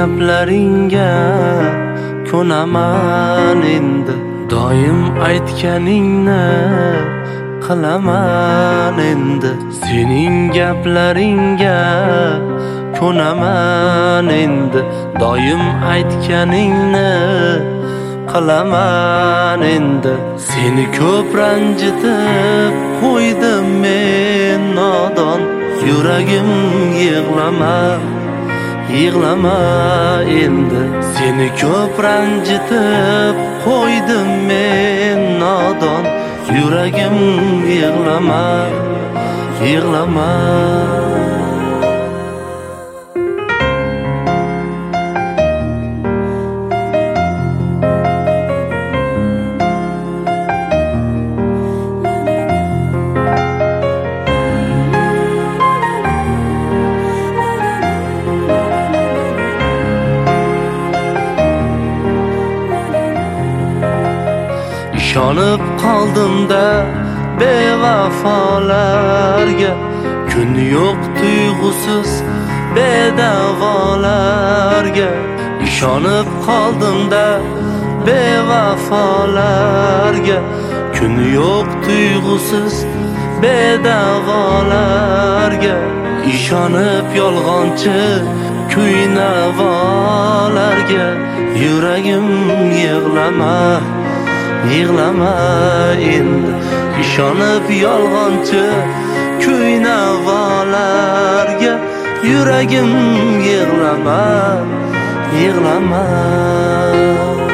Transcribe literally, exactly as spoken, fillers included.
gaplaringga ko'naman endi, doim aytganingni qilaman endi. Sening gaplaringga ko'naman endi, doim aytganingni qilaman endi. Seni ko'p ranjitib qo'ydim men nodon, yuragim yig'lama, yig'lama endi. Seni ko'p ranjitib qo'ydim men nodon, yuragim yig'lama, yig'lama. Ishonib qoldimda bevafolarga, kun yo'q tuyg'usiz bedavolarga. Ishonib qoldimda bevafolarga, kun yo'q tuyg'usiz bedavolarga. Ishonib yolg'onchi kuynavolarga, yuragim yig'lama, yig'lama endi. Ishonib yolg'onchi kuynavolarga, yuragim yig'lama, yig'lama.